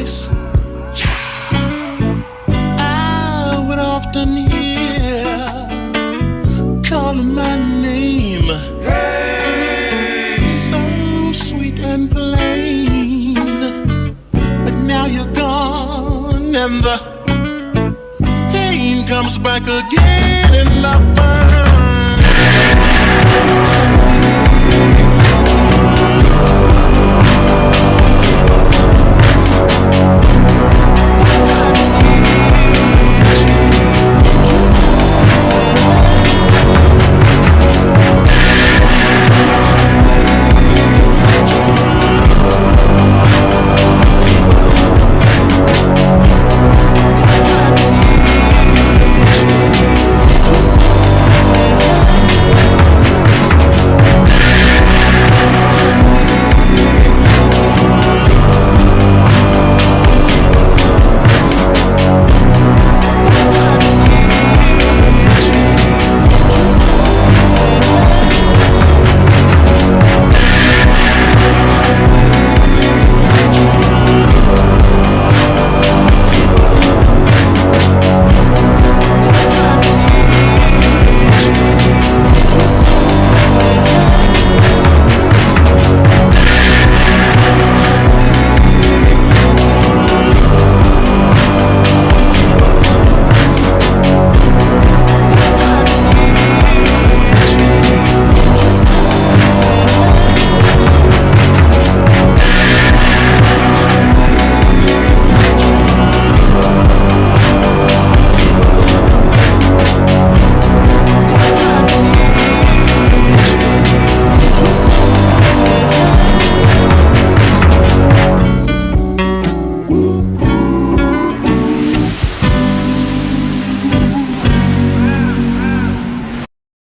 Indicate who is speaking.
Speaker 1: voice I would often hear calling my name, so sweet and plain. But now you're gone and the pain comes back again in my mind.